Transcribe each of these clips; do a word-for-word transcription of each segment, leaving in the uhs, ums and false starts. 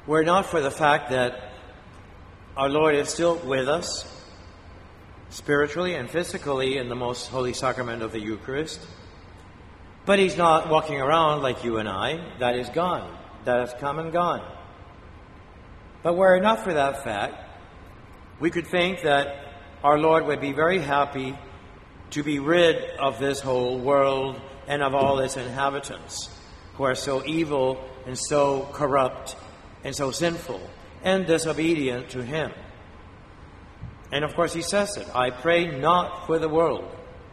were it not for the fact that our Lord is still with us, spiritually and physically, in the most holy sacrament of the Eucharist. But he's not walking around like you and I. That is gone. That has come and gone. But were it not for that fact, we could think that our Lord would be very happy to be rid of this whole world and of all its inhabitants, who are so evil and so corrupt and so sinful and disobedient to him. And of course he says it, I pray not for the world.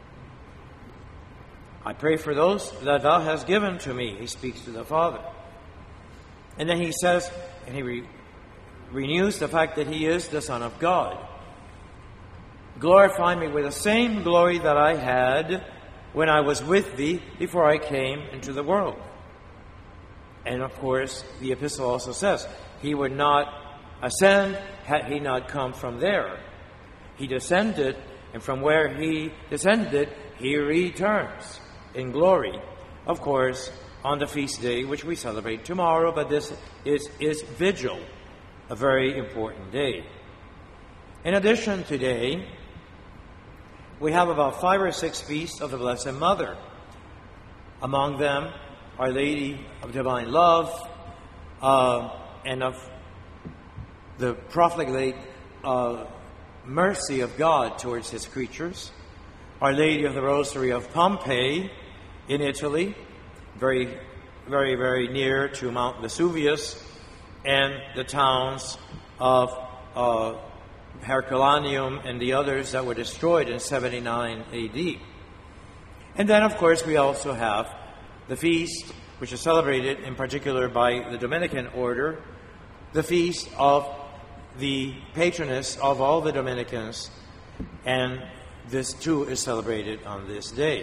I pray for those that thou hast given to me. He speaks to the Father. And then he says, and he re- renews the fact that he is the Son of God. Glorify me with the same glory that I had when I was with thee before I came into the world. And of course, the epistle also says, he would not ascend had he not come from there. He descended, and from where he descended, he returns in glory. Of course, on the feast day, which we celebrate tomorrow, but this is, is Vigil, a very important day. In addition, today, we have about five or six feasts of the Blessed Mother. Among them, Our Lady of Divine Love, uh, and of the profligate uh, mercy of God towards his creatures. Our Lady of the Rosary of Pompeii in Italy, very, very, very near to Mount Vesuvius, and the towns of uh, Herculaneum and the others that were destroyed in seventy-nine A D. And then, of course, we also have the feast, which is celebrated in particular by the Dominican order, the feast of the patroness of all the Dominicans, and this too is celebrated on this day.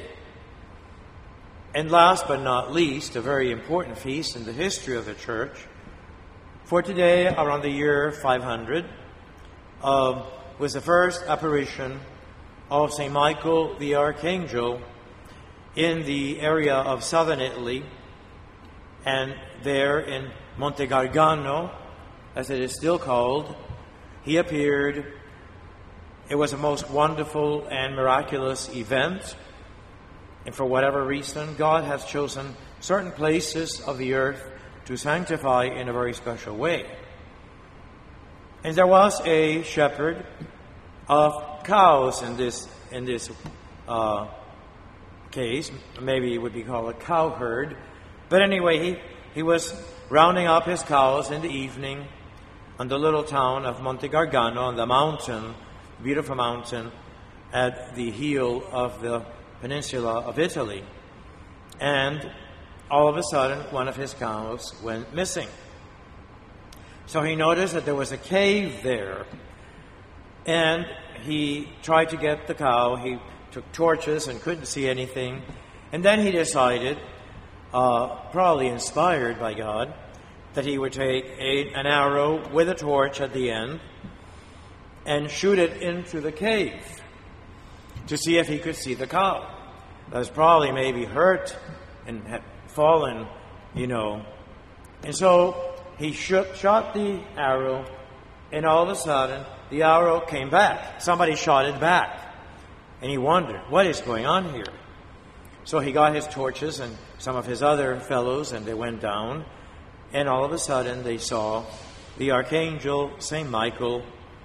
And last but not least, a very important feast in the history of the Church. For today, around the year five hundred, uh, was the first apparition of Saint Michael the Archangel in the area of southern Italy, and there in Monte Gargano, as it is still called, he appeared. It was a most wonderful and miraculous event. And for whatever reason, God has chosen certain places of the earth to sanctify in a very special way. And there was a shepherd of cows in this in this uh, case. Maybe it would be called a cow herd. But anyway, he, he was rounding up his cows in the evening on the little town of Monte Gargano, on the mountain, beautiful mountain, at the heel of the peninsula of Italy. And all of a sudden, one of his cows went missing. So he noticed that there was a cave there, and he tried to get the cow. He took torches and couldn't see anything. And then he decided, uh, probably inspired by God, that he would take a, an arrow with a torch at the end and shoot it into the cave to see if he could see the cow. That was probably maybe hurt and had fallen, you know. And so he shot, shot the arrow, and all of a sudden, the arrow came back. Somebody shot it back. And he wondered, what is going on here? So he got his torches and some of his other fellows, and they went down. And all of a sudden, they saw the Archangel, Saint Michael.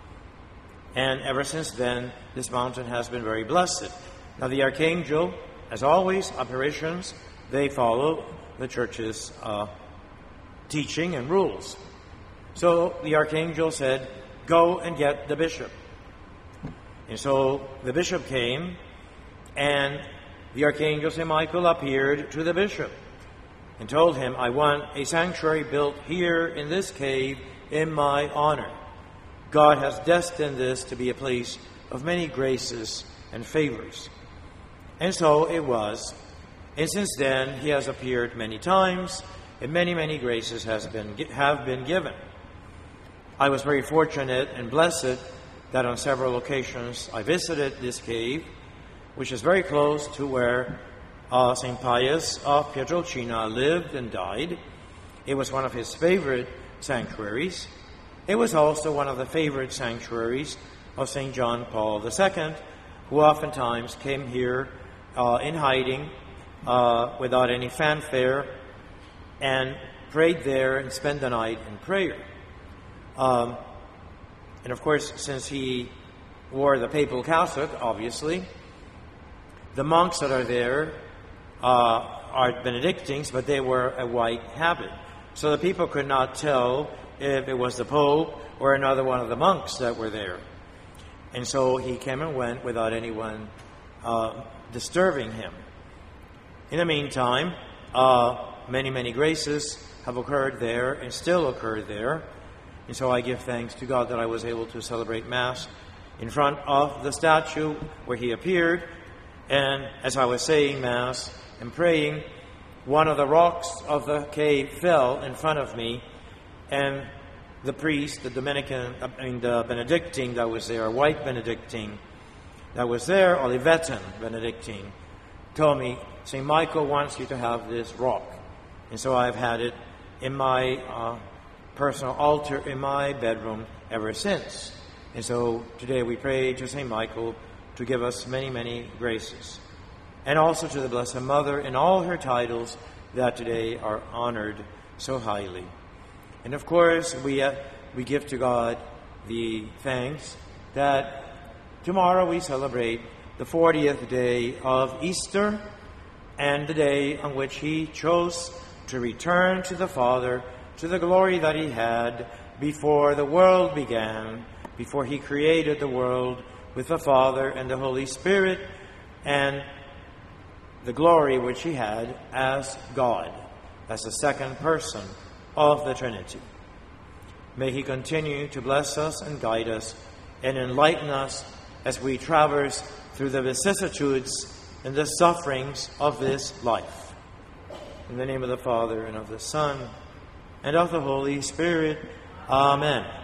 And ever since then, this mountain has been very blessed. Now, the Archangel, as always, apparitions, they follow the Church's uh, teaching and rules. So the Archangel said, go and get the bishop. And so the bishop came, and the Archangel Saint Michael appeared to the bishop and told him, I want a sanctuary built here in this cave in my honor. God has destined this to be a place of many graces and favors. And so it was. And since then, he has appeared many times, and many, many graces has been, have been given. I was very fortunate and blessed that on several occasions I visited this cave, which is very close to where uh, Saint Pius of Pietrelcina lived and died. It was one of his favorite sanctuaries. It was also one of the favorite sanctuaries of Saint John Paul the Second, who oftentimes came here uh, in hiding, uh, without any fanfare, and prayed there and spent the night in prayer. Um, and of course, since he wore the papal cassock, obviously, the monks that are there uh, are Benedictines, but they wear a white habit. So the people could not tell if it was the Pope or another one of the monks that were there. And so he came and went without anyone uh, disturbing him. In the meantime, uh, many, many graces have occurred there and still occur there. And so I give thanks to God that I was able to celebrate Mass in front of the statue where he appeared. And as I was saying Mass and praying, one of the rocks of the cave fell in front of me, and the priest, the Dominican, I mean the Benedictine that was there, a white Benedictine that was there, Olivetan Benedictine, told me, Saint Michael wants you to have this rock. And so I've had it in my uh, personal altar in my bedroom ever since. And so today we pray to Saint Michael to give us many, many graces. And also to the Blessed Mother in all her titles that today are honored so highly. And of course, we uh, we give to God the thanks that tomorrow we celebrate the fortieth day of Easter, and the day on which he chose to return to the Father, to the glory that he had before the world began, before he created the world with the Father and the Holy Spirit, and the glory which he had as God, as the second person of the Trinity. May he continue to bless us and guide us and enlighten us as we traverse through the vicissitudes and the sufferings of this life. In the name of the Father, and of the Son, and of the Holy Spirit. Amen.